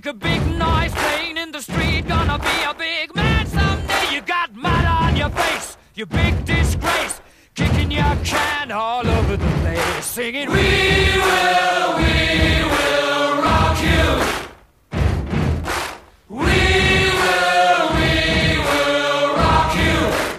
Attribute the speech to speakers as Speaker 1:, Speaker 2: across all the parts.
Speaker 1: make a big noise playing in the street. Gonna be a big man someday. You got mud on your face, you big disgrace. Kicking your can all over the place, singing, we will rock you. We will rock you.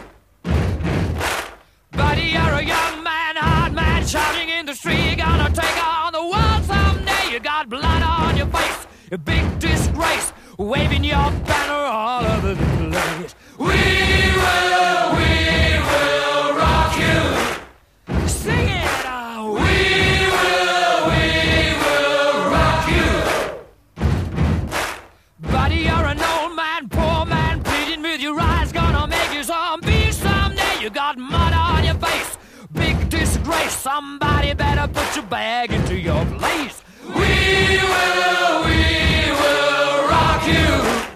Speaker 1: Buddy, you're a young man, hard man, shouting in the street. Gonna take on the world someday. You got blood on your face, a big disgrace, waving your banner all over the place. We will rock you. Sing it out. We will rock you. Buddy, you're an old man, poor man, pleading with your eyes. Gonna make you zombie someday. You got mud on your face, big disgrace. Somebody better put your bag into your place. We will rock you.